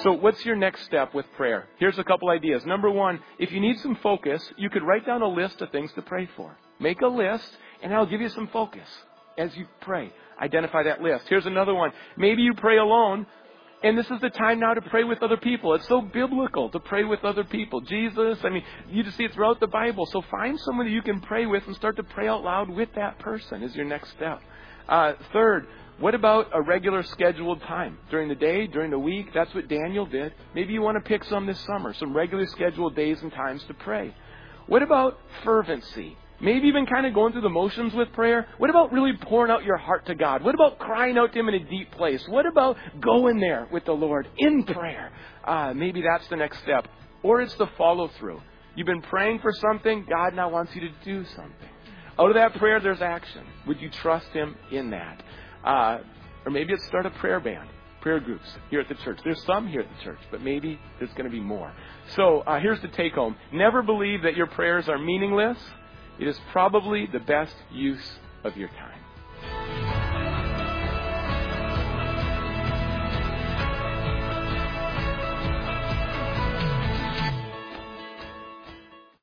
So what's your next step with prayer? Here's a couple ideas. Number one, if you need some focus, you could write down a list of things to pray for. Make a list, and I'll give you some focus as you pray. Identify that list. Here's another one. Maybe you pray alone, and this is the time now to pray with other people. It's so biblical to pray with other people. Jesus, you just see it throughout the Bible. So find someone that you can pray with and start to pray out loud with that person is your next step. Third, what about a regular scheduled time? During the day, during the week? That's what Daniel did. Maybe you want to pick some this summer, some regularly scheduled days and times to pray. What about fervency? Maybe you've been kind of going through the motions with prayer. What about really pouring out your heart to God? What about crying out to Him in a deep place? What about going there with the Lord in prayer? Maybe that's the next step. Or it's the follow through. You've been praying for something. God now wants you to do something. Out of that prayer, there's action. Would you trust Him in that? Or maybe it's start a prayer band, prayer groups here at the church. There's some here at the church, but maybe there's going to be more. So here's the take home. Never believe that your prayers are meaningless. It is probably the best use of your time.